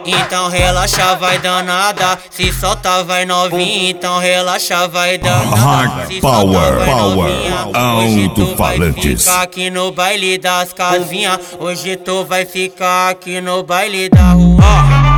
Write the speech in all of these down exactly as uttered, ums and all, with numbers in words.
Então relaxa, vai danada. Se solta, vai novinha. Então relaxa, vai danada. Hard Se Power, solta, vai Power, novinha. Hoje tu vai alto-falantes. ficar aqui no baile das casinhas. Hoje tu vai ficar aqui no baile da rua.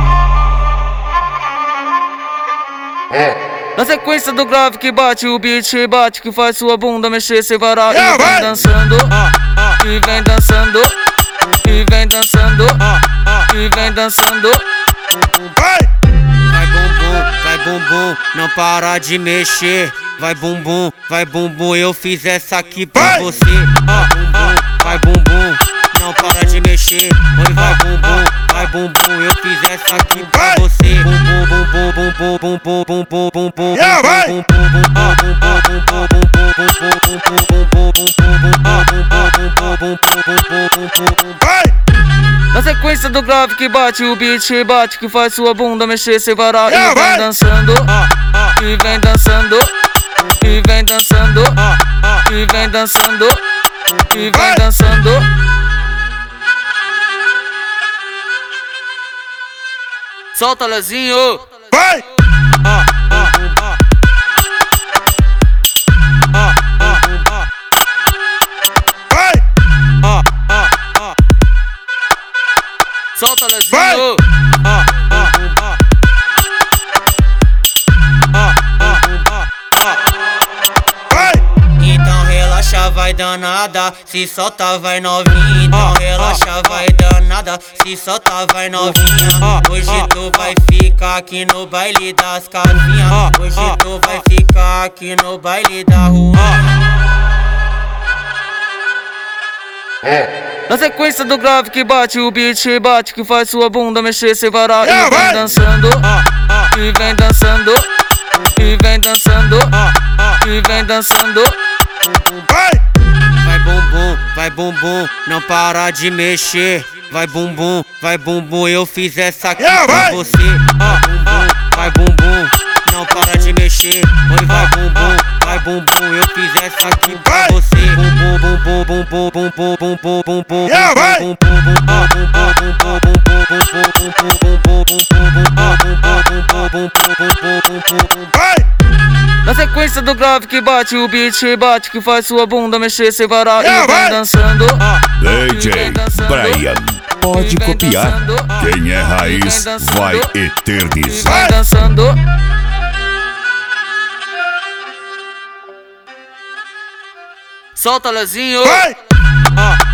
Na sequência do grave que bate, o beat bate, que faz sua bunda mexer, se varar. E vem dançando, e vem dançando, e vem dançando, e vem dançando. Vai bumbum, vai bumbum, não para de mexer. Vai bumbum, vai bumbum, eu fiz essa aqui pra você. Vai bumbum, não para de mexer. Oi, vai bumbum, vai bumbum, eu fiz essa aqui pra você. Bumbum, bumbum, bumbum, bumbum, bumbum, bumbum, bumbum, na sequência do grave que bate, o beat bate, que faz sua bunda mexer, se varar. E vem dançando, e vem dançando, e vem dançando, e vem dançando, e vem dançando. Solta, Lezinho. Vai! Solta, Lezinho. Então relaxa, vai danada. Se solta, vai novinha. Então relaxa, vai danada. Se solta, vai novinha. Hoje tu vai ficar aqui no baile das casinhas. Hoje tu vai ficar aqui no baile da rua. Na sequência do grave que bate, o beat bate, que faz sua bunda mexer, se varar. E vem dançando, e vem dançando, e vem dançando, e vem dançando. Vai bumbum, vai bumbum, não para de mexer. Vai bumbum, vai bumbum, eu fiz essa aqui pra você. Bumbum, vai bumbum, não para de mexer. Oi, vai bumbum, vai bumbum, eu fiz essa aqui pra você. Bumbum, bumbum, bumbum, bumbum, bumbum, bumbum, bumbum, na sequência do grave que bate, o beat bate, que faz sua bunda mexer, se varar. E vem dançando, D J Brian, pode copiar. Quem é raiz vai eternizar. vem dançando. Solta, Lezinho. Vai!